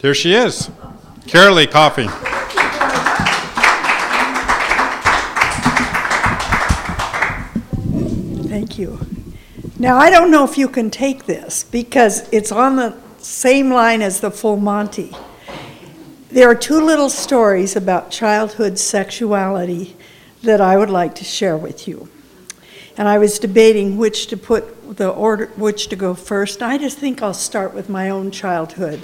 There she is. Carolee Coffey. Thank you. Now, I don't know if you can take this because it's on the same line as the Full Monty. There are two little stories about childhood sexuality that I would like to share with you. And I was debating which to put the order, which to go first. I just think I'll start with my own childhood.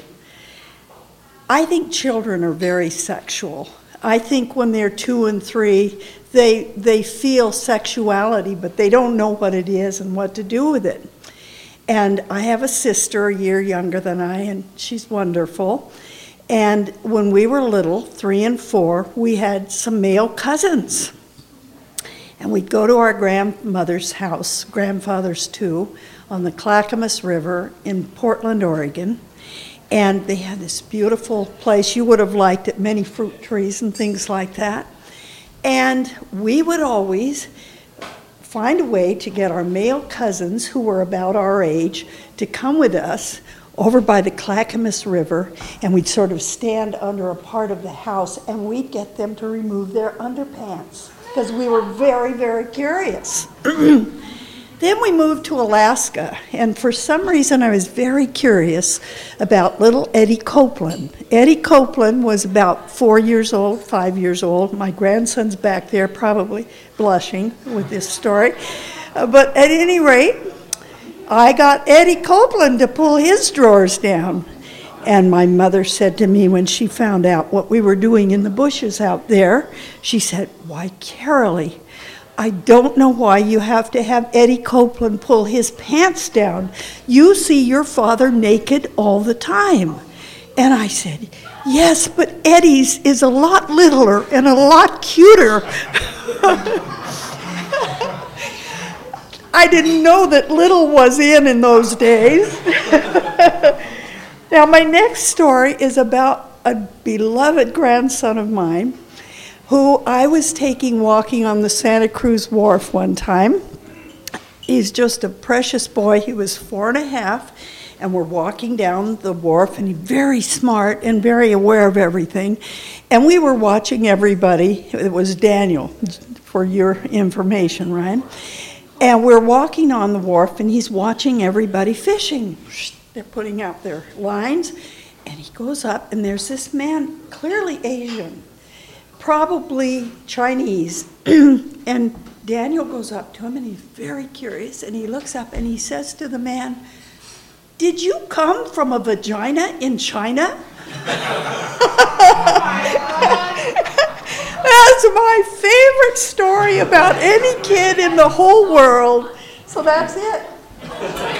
I think children are very sexual. I think when they're 2 and 3, they feel sexuality, but they don't know what it is and what to do with it. And I have a sister a year younger than I, and she's wonderful. And when we were little, 3 and 4, we had some male cousins. And we'd go to our grandmother's house, grandfather's too, on the Clackamas River in Portland, Oregon. And they had this beautiful place. You would have liked it, many fruit trees and things like that. And we would always find a way to get our male cousins, who were about our age, to come with us over by the Clackamas River, and we'd sort of stand under a part of the house, and we'd get them to remove their underpants, because we were very, very curious. Then we moved to Alaska, and for some reason I was very curious about little Eddie Copeland. Eddie Copeland was about 4 years old, 5 years old. My grandson's back there probably blushing with this story. But at any rate, I got Eddie Copeland to pull his drawers down. And my mother said to me when she found out what we were doing in the bushes out there, she said, "Why, Carolee, I don't know why you have to have Eddie Copeland pull his pants down. You see your father naked all the time." And I said, "Yes, but Eddie's is a lot littler and a lot cuter." I didn't know that little was in those days. Now, my next story is about a beloved grandson of mine who I was taking walking on the Santa Cruz Wharf one time. He's just a precious boy. He was 4.5, and we're walking down the wharf, and he's very smart and very aware of everything. And we were watching everybody. It was Daniel, for your information, Ryan. And we're walking on the wharf, and he's watching everybody fishing. They're putting out their lines, and he goes up, and there's this man, clearly Asian, probably Chinese. And Daniel goes up to him, and he's very curious, and he looks up, and he says to the man, "Did you come from a vagina in China?" That's my favorite story about any kid in the whole world. So that's it.